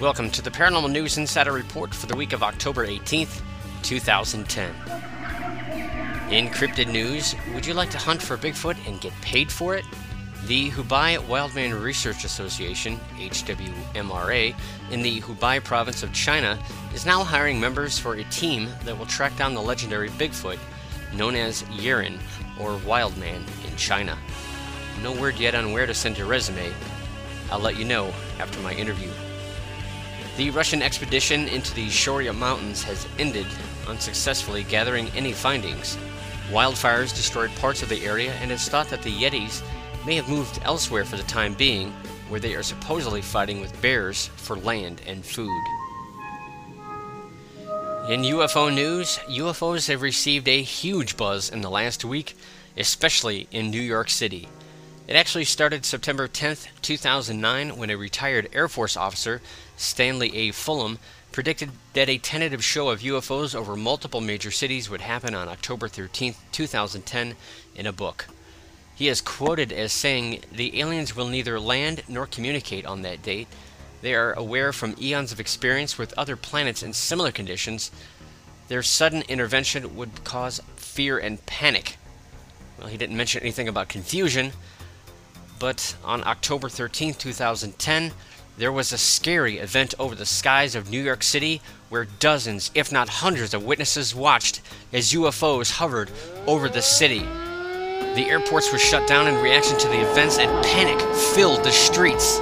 Welcome to the Paranormal News Insider Report for the week of October 18th, 2010. In cryptid news, would you like to hunt for Bigfoot and get paid for it? The Hubei Wildman Research Association, HWMRA, in the Hubei province of China is now hiring members for a team that will track down the legendary Bigfoot, known as Yeren, or Wildman, in China. No word yet on where to send your resume. I'll let you know after my interview. The Russian expedition into the Shoria Mountains has ended, unsuccessfully gathering any findings. Wildfires destroyed parts of the area, and it's thought that the Yetis may have moved elsewhere for the time being, where they are supposedly fighting with bears for land and food. In UFO news, UFOs have received a huge buzz in the last week, especially in New York City. It actually started September 10th, 2009, when a retired Air Force officer, Stanley A. Fulham, predicted that a tentative show of UFOs over multiple major cities would happen on October 13th, 2010, in a book. He is quoted as saying, "The aliens will neither land nor communicate on that date. They are aware from eons of experience with other planets in similar conditions. Their sudden intervention would cause fear and panic." Well, he didn't mention anything about confusion. But on October 13, 2010, there was a scary event over the skies of New York City where dozens, if not hundreds, of witnesses watched as UFOs hovered over the city. The airports were shut down in reaction to the events, and panic filled the streets.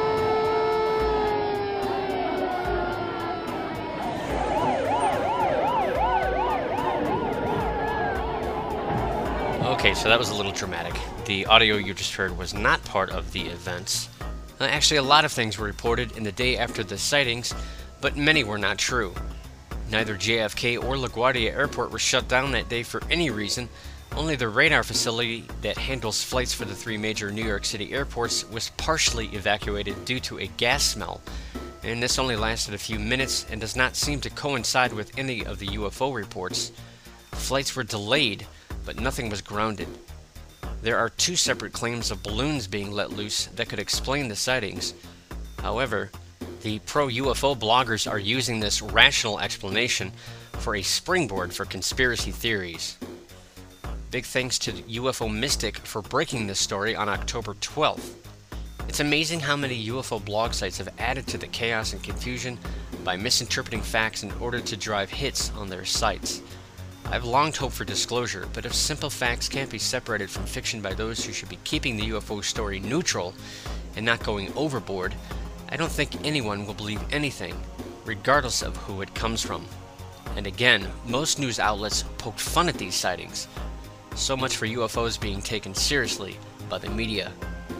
Okay, so that was a little dramatic. The audio you just heard was not part of the events. Actually, a lot of things were reported in the day after the sightings, but many were not true. Neither JFK or LaGuardia Airport were shut down that day for any reason. Only the radar facility that handles flights for the three major New York City airports was partially evacuated due to a gas smell, and this only lasted a few minutes and does not seem to coincide with any of the UFO reports. Flights were delayed, but nothing was grounded. There are two separate claims of balloons being let loose that could explain the sightings. However, the pro-UFO bloggers are using this rational explanation for a springboard for conspiracy theories. Big thanks to UFO Mystic for breaking this story on October 12th. It's amazing how many UFO blog sites have added to the chaos and confusion by misinterpreting facts in order to drive hits on their sites. I've long hoped for disclosure, but if simple facts can't be separated from fiction by those who should be keeping the UFO story neutral and not going overboard, I don't think anyone will believe anything, regardless of who it comes from. And again, most news outlets poked fun at these sightings. So much for UFOs being taken seriously by the media.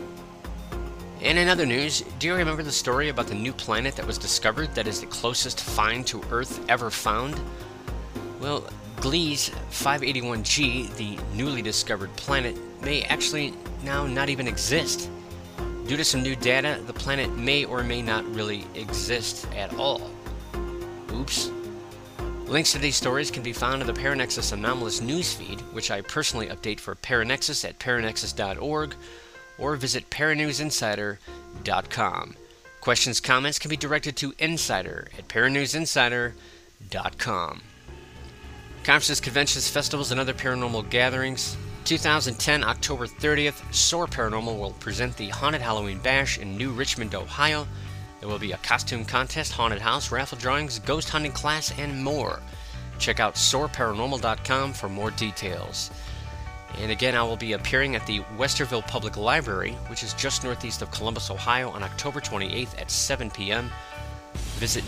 And in other news, do you remember the story about the new planet that was discovered that is the closest find to Earth ever found? Well, Gliese 581G, the newly discovered planet, may actually now not even exist. Due to some new data, the planet may or may not really exist at all. Oops. Links to these stories can be found in the Paranexus Anomalous newsfeed, which I personally update for Paranexus at paranexus.org, or visit paranewsinsider.com. Questions, comments can be directed to Insider at paranewsinsider.com. Conferences, conventions, festivals, and other paranormal gatherings. 2010, October 30th, SOAR Paranormal will present the Haunted Halloween Bash in New Richmond, Ohio. There will be a costume contest, haunted house, raffle drawings, ghost hunting class, and more. Check out soarparanormal.com for more details. And again, I will be appearing at the Westerville Public Library, which is just northeast of Columbus, Ohio, on October 28th at 7 p.m. Visit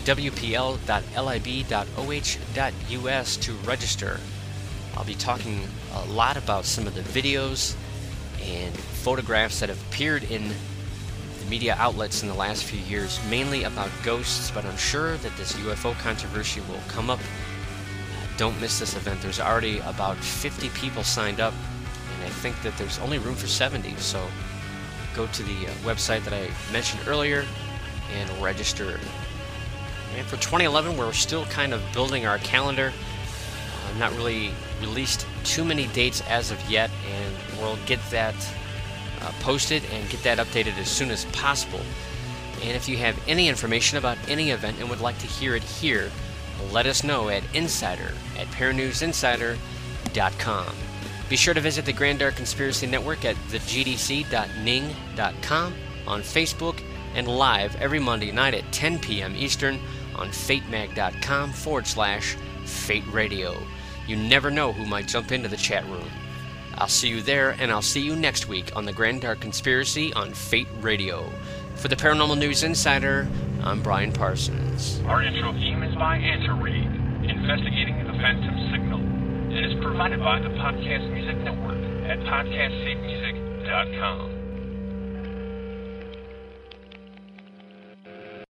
wpl.lib.oh.us to register. I'll be talking a lot about some of the videos and photographs that have appeared in the media outlets in the last few years, mainly about ghosts, but I'm sure that this UFO controversy will come up. Don't miss this event. There's already about 50 people signed up, and I think that there's only room for 70, so go to the website that I mentioned earlier and register. And for 2011, we're still kind of building our calendar. Not really released too many dates as of yet, and we'll get that posted and get that updated as soon as possible. And if you have any information about any event and would like to hear it here, let us know at insider@paranewsinsider.com. Be sure to visit the Grand Dark Conspiracy Network at thegdc.ning.com, on Facebook, and live every Monday night at 10 p.m. Eastern on fatemag.com/Fate Radio. You never know who might jump into the chat room. I'll see you there, and I'll see you next week on the Grand Dark Conspiracy on Fate Radio. For the Paranormal News Insider, I'm Brian Parsons. Our intro theme is by Antareed, Investigating the Phantom Signal, and is provided by the Podcast Music Network at podcastsafemusic.com.